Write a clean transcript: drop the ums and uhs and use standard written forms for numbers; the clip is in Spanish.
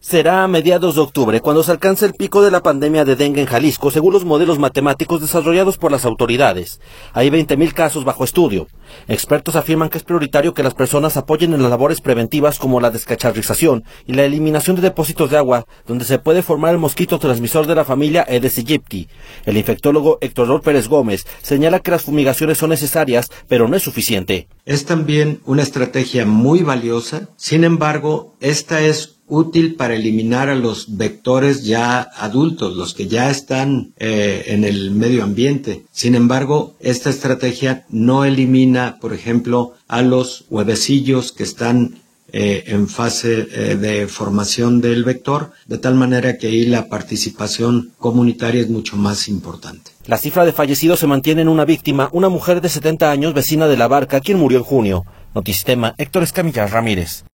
Será a mediados de octubre cuando se alcance el pico de la pandemia de dengue en Jalisco, según los modelos matemáticos desarrollados por las autoridades. Hay 20.000 casos bajo estudio. Expertos afirman que es prioritario que las personas apoyen en las labores preventivas como la descacharrización y la eliminación de depósitos de agua, donde se puede formar el mosquito transmisor de la familia Aedes aegypti. El infectólogo Héctor Pérez Gómez señala que las fumigaciones son necesarias, pero no es suficiente. Es también una estrategia muy valiosa, sin embargo, esta es útil para eliminar a los vectores ya adultos, los que ya están en el medio ambiente. Sin embargo, esta estrategia no elimina, por ejemplo, a los huevecillos que están en fase de formación del vector, de tal manera que ahí la participación comunitaria es mucho más importante. La cifra de fallecidos se mantiene en una víctima, una mujer de 70 años, vecina de La Barca, quien murió en junio. Notisistema, Héctor Escamilla Ramírez.